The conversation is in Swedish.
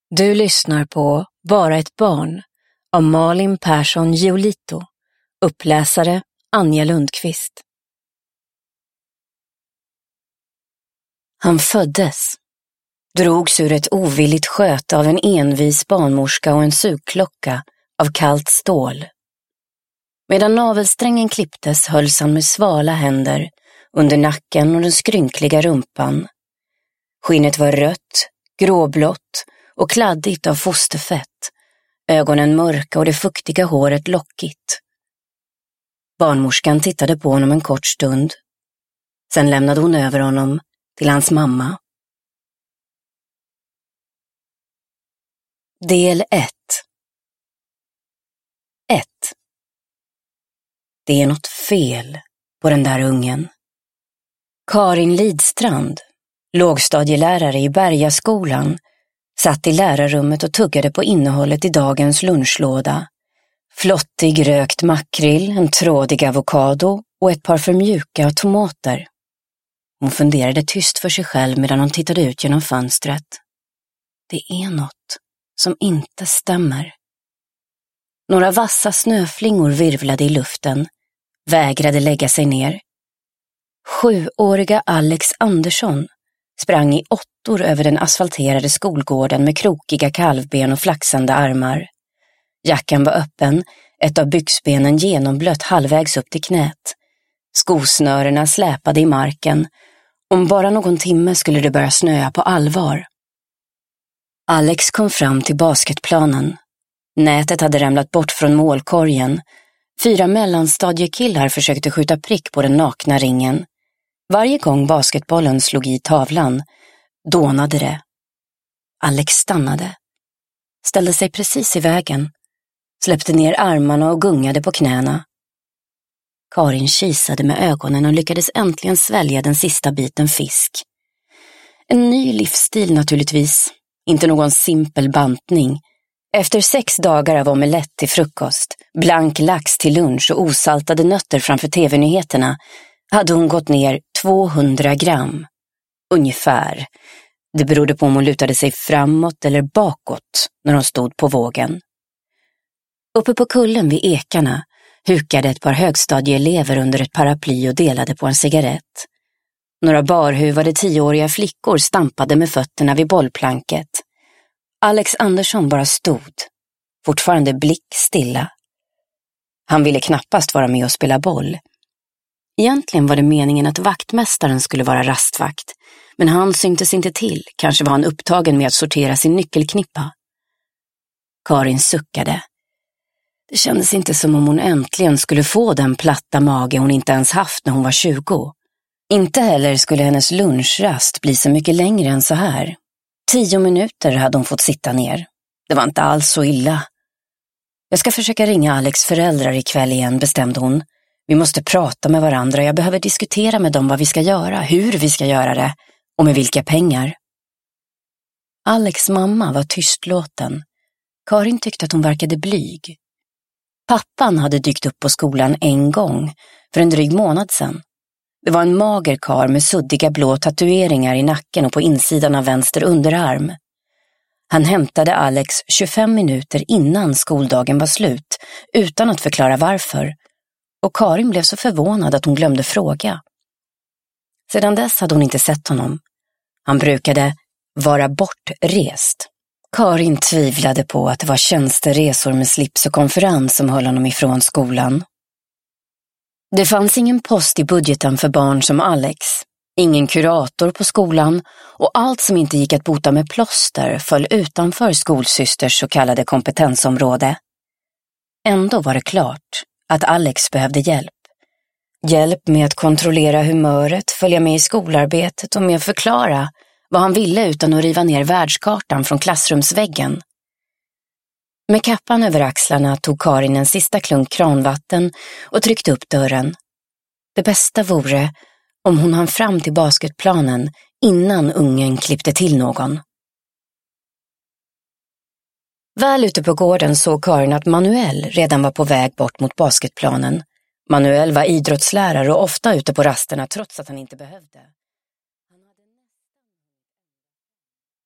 Du lyssnar på Bara ett barn av Malin Persson Giolito, uppläsare Anja Lundqvist. Han föddes, drogs ur ett ovilligt sköte av en envis barnmorska och en sugklocka av kallt stål. Medan navelsträngen klipptes hölls han med svala händer under nacken och den skrynkliga rumpan. Skinnet var rött, gråblått och kladdigt av fosterfett, ögonen mörka och det fuktiga håret lockigt. Barnmorskan tittade på honom en kort stund. Sen lämnade hon över honom till hans mamma. Del 1. 1. Det är något fel på den där ungen. Karin Lidstrand, lågstadielärare i Bergaskolan, satt i lärarrummet och tuggade på innehållet i dagens lunchlåda. Flottig rökt makrill, en trådig avokado och ett par för mjuka tomater. Hon funderade tyst för sig själv medan hon tittade ut genom fönstret. Det är något som inte stämmer. Några vassa snöflingor virvlade i luften, vägrade lägga sig ner. 7-åriga Alex Andersson sprang i 8 över den asfalterade skolgården med krokiga kalvben och flaxande armar. Jackan var öppen, ett av byxbenen genomblött halvvägs upp till knät. Skosnörerna släpade i marken. Om bara någon timme skulle det börja snöa på allvar. Alex kom fram till basketplanen. Nätet hade ramlat bort från målkorgen. 4 mellanstadiekillar försökte skjuta prick på den nakna ringen. Varje gång basketbollen slog i tavlan dånade det. Alex stannade, ställde sig precis i vägen, släppte ner armarna och gungade på knäna. Karin kisade med ögonen och lyckades äntligen svälja den sista biten fisk. En ny livsstil naturligtvis, inte någon simpel bantning. Efter 6 dagar av omelett till frukost, blank lax till lunch och osaltade nötter framför tv-nyheterna hade hon gått ner 200 gram. Ungefär. Det berodde på om hon lutade sig framåt eller bakåt när hon stod på vågen. Uppe på kullen vid ekarna hukade ett par högstadieelever under ett paraply och delade på en cigarett. Några barhuvade 10-åriga flickor stampade med fötterna vid bollplanket. Alex Andersson bara stod, fortfarande blickstilla. Han ville knappast vara med och spela boll. Egentligen var det meningen att vaktmästaren skulle vara rastvakt, men han syntes inte till, kanske var han upptagen med att sortera sin nyckelknippa. Karin suckade. Det kändes inte som om hon äntligen skulle få den platta mage hon inte ens haft när hon var 20. Inte heller skulle hennes lunchrast bli så mycket längre än så här. 10 minuter hade hon fått sitta ner. Det var inte alls så illa. Jag ska försöka ringa Alex föräldrar ikväll igen, bestämde hon. Vi måste prata med varandra. Jag behöver diskutera med dem vad vi ska göra, hur vi ska göra det och med vilka pengar. Alex mamma var tystlåten. Karin tyckte att hon verkade blyg. Pappan hade dykt upp på skolan en gång, för en dryg månad sedan. Det var en mager karl med suddiga blå tatueringar i nacken och på insidan av vänster underarm. Han hämtade Alex 25 minuter innan skoldagen var slut, utan att förklara varför. Och Karin blev så förvånad att hon glömde fråga. Sedan dess hade hon inte sett honom. Han brukade vara bortrest. Karin tvivlade på att det var tjänsteresor med slips och konferens som höll honom ifrån skolan. Det fanns ingen post i budgeten för barn som Alex, ingen kurator på skolan och allt som inte gick att bota med plåster föll utanför skolsysters så kallade kompetensområde. Ändå var det klart att Alex behövde hjälp. Hjälp med att kontrollera humöret, följa med i skolarbetet och med att förklara vad han ville utan att riva ner världskartan från klassrumsväggen. Med kappan över axlarna tog Karin en sista klunk kranvatten och tryckte upp dörren. Det bästa vore om hon hann fram till basketplanen innan ungen klippte till någon. Väl ute på gården såg Karin att Manuel redan var på väg bort mot basketplanen. Manuel var idrottslärare och ofta ute på rasterna trots att han inte behövde.